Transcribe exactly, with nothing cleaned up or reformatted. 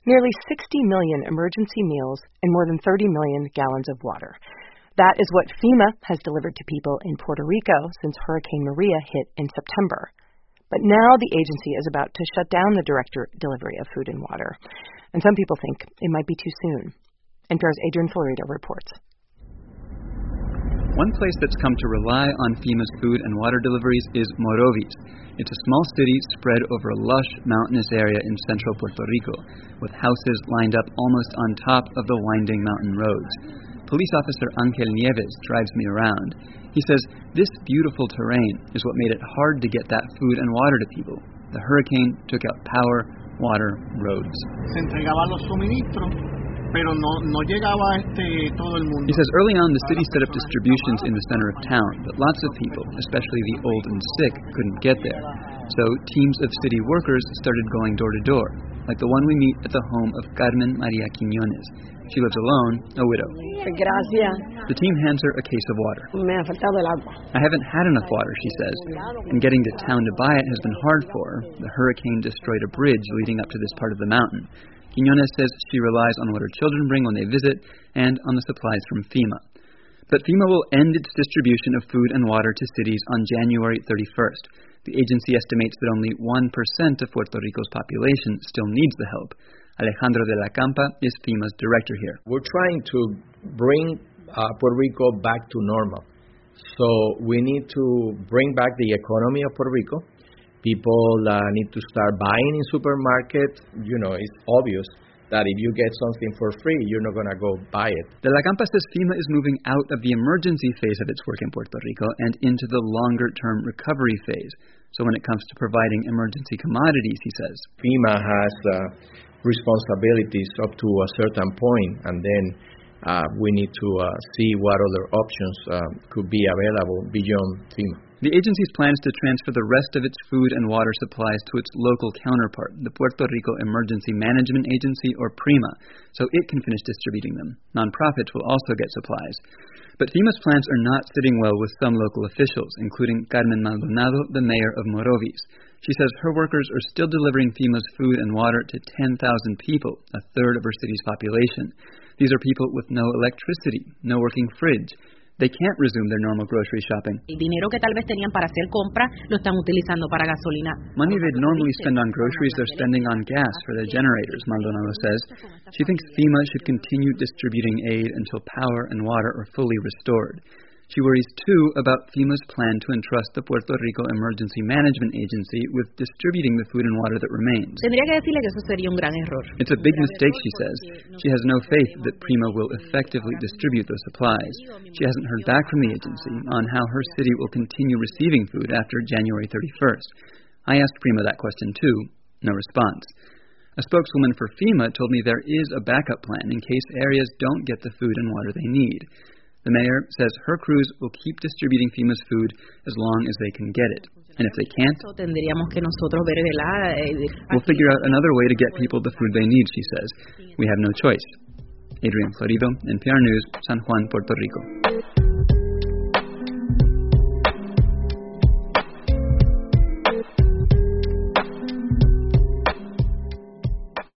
nearly sixty million emergency meals, and more than thirty million gallons of water. That is what FEMA has delivered to people in Puerto Rico since Hurricane Maria hit in September. But now the agency is about to shut down the direct delivery of food and water. And some people think it might be too soon. N P R's Adrian Florido reports. One place that's come to rely on FEMA's food and water deliveries is Morovis. It's a small city spread over a lush mountainous area in central Puerto Rico, with houses lined up almost on top of the winding mountain roads. Police officer Angel Nieves drives me around. He says this beautiful terrain is what made it hard to get that food and water to people. The hurricane took out power, water, roads. He says early on the city set up distributions in the center of town, but lots of people, especially the old and sick, couldn't get there. So teams of city workers started going door to door, like the one we meet at the home of Carmen Maria Quiñones. She lives alone, a widow. The team hands her a case of water. I haven't had enough water, she says, and getting to town to buy it has been hard for her. The hurricane destroyed a bridge leading up to this part of the mountain. Quiñones says she relies on what her children bring when they visit and on the supplies from FEMA. But FEMA will end its distribution of food and water to cities on January thirty-first. The agency estimates that only one percent of Puerto Rico's population still needs the help. Alejandro de la Campa is FEMA's director here. We're trying to bring uh, Puerto Rico back to normal. So we need to bring back the economy of Puerto Rico. People uh, need to start buying in supermarkets. You know, it's obvious that if you get something for free, you're not going to go buy it. De la Campa says FEMA is moving out of the emergency phase of its work in Puerto Rico and into the longer-term recovery phase. So when it comes to providing emergency commodities, he says, FEMA has uh, responsibilities up to a certain point, and then uh, we need to uh, see what other options uh, could be available beyond FEMA. The agency's plans to transfer the rest of its food and water supplies to its local counterpart, the Puerto Rico Emergency Management Agency, or PREMA, so it can finish distributing them. Nonprofits will also get supplies. But FEMA's plans are not sitting well with some local officials, including Carmen Maldonado, the mayor of Morovis. She says her workers are still delivering FEMA's food and water to ten thousand people, a third of her city's population. These are people with no electricity, no working fridge. They can't resume their normal grocery shopping. Money they'd normally spend on groceries they're spending on gas for their generators, Maldonado says. She thinks FEMA should continue distributing aid until power and water are fully restored. She worries, too, about FEMA's plan to entrust the Puerto Rico Emergency Management Agency with distributing the food and water that remains. It's a big mistake, she says. She has no faith that PREMA will effectively distribute those supplies. She hasn't heard back from the agency on how her city will continue receiving food after January thirty-first. I asked PREMA that question, too. No response. A spokeswoman for FEMA told me there is a backup plan in case areas don't get the food and water they need. The mayor says her crews will keep distributing FEMA's food as long as they can get it. And if they can't, we'll figure out another way to get people the food they need, she says. We have no choice. Adrian Florido, N P R News, San Juan, Puerto Rico.